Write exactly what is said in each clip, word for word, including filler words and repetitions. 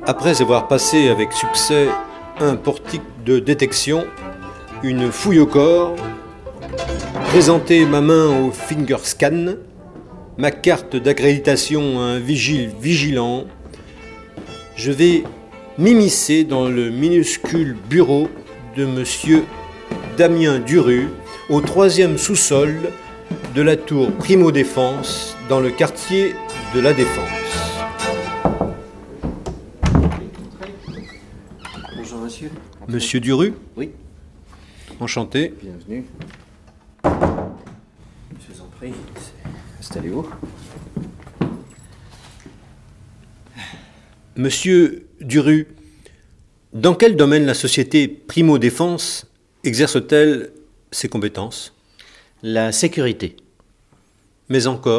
Après avoir passé avec succès un portique de détection, une fouille au corps, présenté ma main au fingerscan, ma carte d'accréditation à un vigile vigilant, je vais m'immiscer dans le minuscule bureau de monsieur Damien Duru, au troisième sous-sol de la tour Primo Défense, dans le quartier de la Défense. Bonjour monsieur. Monsieur Duru ? Oui. Enchanté. Bienvenue. Je vous en prie, installez-vous. Monsieur Duru, dans quel domaine la société Primo Défense exerce-t-elle ses compétences ? La sécurité. Mais encore ?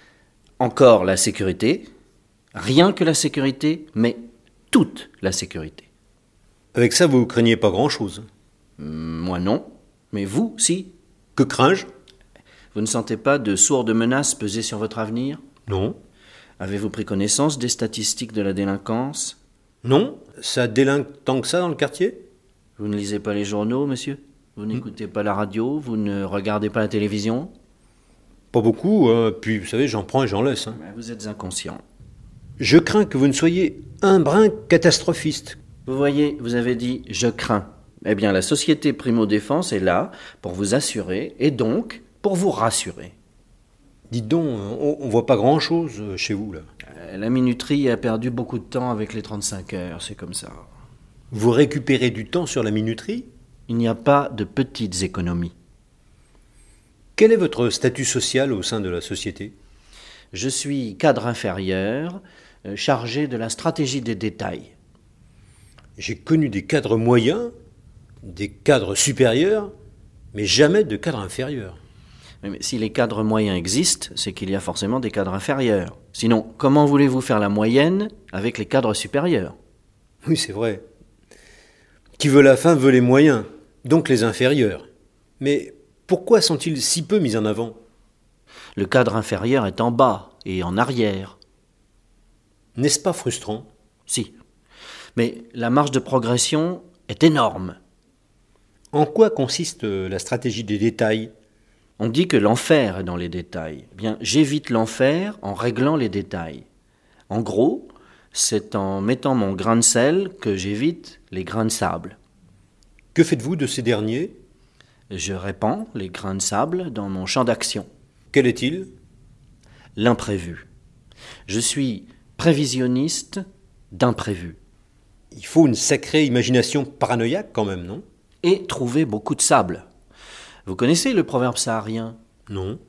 Encore la sécurité. Rien que la sécurité, mais toute la sécurité. Avec ça, vous craignez pas grand-chose ? Moi non, mais vous, si. Que crains-je ? Vous ne sentez pas de sourdes menaces peser sur votre avenir ? Non. Avez-vous pris connaissance des statistiques de la délinquance ? Non ? Ça délinque tant que ça dans le quartier ? Vous ne lisez pas les journaux, monsieur ? Vous n'écoutez pas la radio ? Vous ne regardez pas la télévision ? Pas beaucoup, hein. Puis vous savez, j'en prends et j'en laisse. Hein. Vous êtes inconscient. Je crains que vous ne soyez un brin catastrophiste. Vous voyez, vous avez dit « je crains ». Eh bien, la société Primo Défense est là pour vous assurer et donc pour vous rassurer. Dites donc, on, on voit pas grand-chose chez vous, là. La minuterie a perdu beaucoup de temps avec les trente-cinq heures, c'est comme ça. Vous récupérez du temps sur la minuterie ? Il n'y a pas de petites économies. Quel est votre statut social au sein de la société ? Je suis cadre inférieur, euh, chargé de la stratégie des détails. J'ai connu des cadres moyens, des cadres supérieurs, mais jamais de cadres inférieurs. Mais si les cadres moyens existent, c'est qu'il y a forcément des cadres inférieurs. Sinon, comment voulez-vous faire la moyenne avec les cadres supérieurs ? Oui, c'est vrai. Qui veut la fin veut les moyens, donc les inférieurs. Mais pourquoi sont-ils si peu mis en avant ? Le cadre inférieur est en bas et en arrière. N'est-ce pas frustrant ? Si. Mais la marge de progression est énorme. En quoi consiste la stratégie des détails ? On dit que l'enfer est dans les détails. Eh bien, j'évite l'enfer en réglant les détails. En gros, c'est en mettant mon grain de sel que j'évite les grains de sable. Que faites-vous de ces derniers ? Je répands les grains de sable dans mon champ d'action. Quel est-il ? L'imprévu. Je suis prévisionniste d'imprévu. Il faut une sacrée imagination paranoïaque quand même, non ? Et trouver beaucoup de sable. Vous connaissez le proverbe saharien ? Non.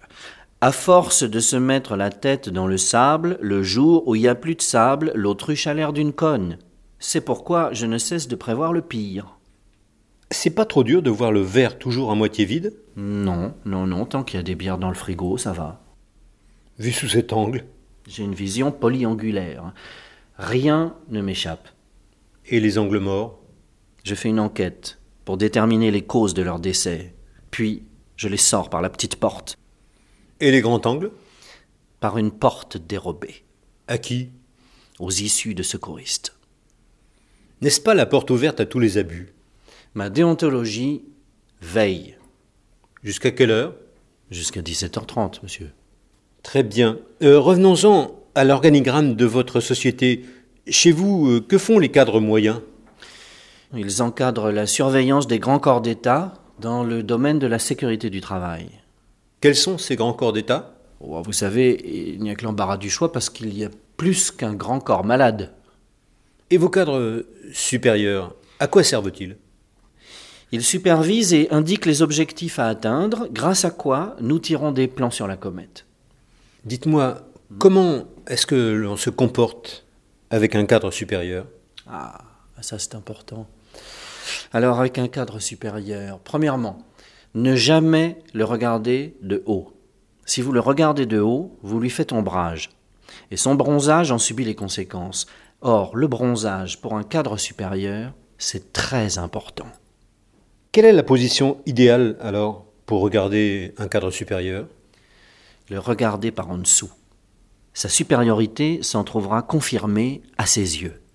À force de se mettre la tête dans le sable, le jour où il n'y a plus de sable, l'autruche a l'air d'une conne. C'est pourquoi je ne cesse de prévoir le pire. C'est pas trop dur de voir le verre toujours à moitié vide ? Non, non, non, tant qu'il y a des bières dans le frigo, ça va. Vu sous cet angle ? J'ai une vision polyangulaire. Rien ne m'échappe. Et les angles morts ? Je fais une enquête pour déterminer les causes de leur décès. Puis, je les sors par la petite porte. Et les grands angles ? Par une porte dérobée. À qui ? Aux issues de secouristes. N'est-ce pas la porte ouverte à tous les abus ? Ma déontologie veille. Jusqu'à quelle heure ? Jusqu'à dix-sept heures trente, monsieur. Très bien. Euh, revenons-en à l'organigramme de votre société. Chez vous, euh, que font les cadres moyens ? Ils encadrent la surveillance des grands corps d'État dans le domaine de la sécurité du travail. Quels sont ces grands corps d'État ? Oh, vous savez, il n'y a que l'embarras du choix parce qu'il y a plus qu'un grand corps malade. Et vos cadres supérieurs, à quoi servent-ils ? Ils supervisent et indiquent les objectifs à atteindre, grâce à quoi nous tirons des plans sur la comète. Dites-moi, comment est-ce que l'on se comporte avec un cadre supérieur ? Ah, ça c'est important. Alors avec un cadre supérieur, premièrement, ne jamais le regarder de haut. Si vous le regardez de haut, vous lui faites ombrage. Et son bronzage en subit les conséquences. Or, le bronzage pour un cadre supérieur, c'est très important. Quelle est la position idéale alors pour regarder un cadre supérieur ? Le regarder par en dessous. Sa supériorité s'en trouvera confirmée à ses yeux.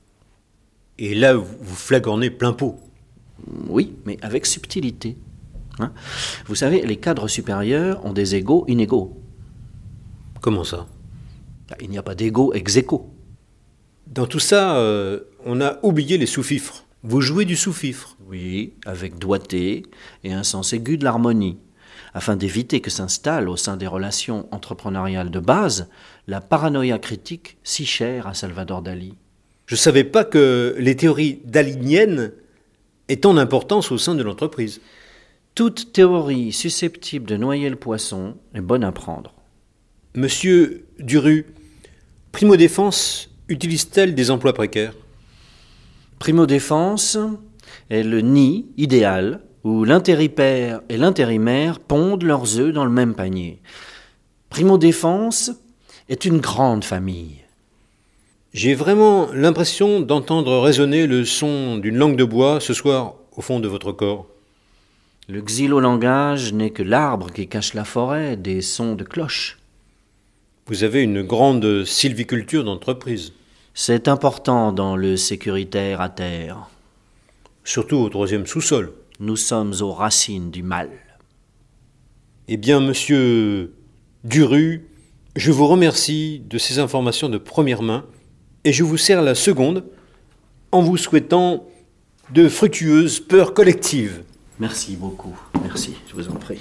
Et là, vous vous flagornez plein pot. Oui, mais avec subtilité. Hein? Vous savez, les cadres supérieurs ont des égaux inégaux. Comment ça? Il n'y a pas d'égaux ex aequo. Dans tout ça, euh, on a oublié les sous-fifres. Vous jouez du sous-fifre. Oui, avec doigté et un sens aigu de l'harmonie, afin d'éviter que s'installe au sein des relations entrepreneuriales de base la paranoïa critique si chère à Salvador Dali. Je ne savais pas que les théories daliniennes aient tant d'importance au sein de l'entreprise. Toute théorie susceptible de noyer le poisson est bonne à prendre. Monsieur Duru, Primo Défense utilise-t-elle des emplois précaires? Primo Défense est le nid idéal où l'intéripaire et l'intérimaire pondent leurs œufs dans le même panier. Primo Défense est une grande famille. J'ai vraiment l'impression d'entendre résonner le son d'une langue de bois ce soir au fond de votre corps. Le xylolangage n'est que l'arbre qui cache la forêt des sons de cloche. Vous avez une grande sylviculture d'entreprise. C'est important dans le sécuritaire à terre. Surtout au troisième sous-sol. Nous sommes aux racines du mal. Eh bien, monsieur Duru, je vous remercie de ces informations de première main et je vous serre la seconde en vous souhaitant de fructueuses peurs collectives. Merci beaucoup, merci, je vous en prie.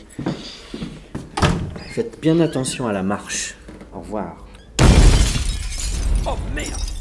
Faites bien attention à la marche. Au revoir. Oh merde!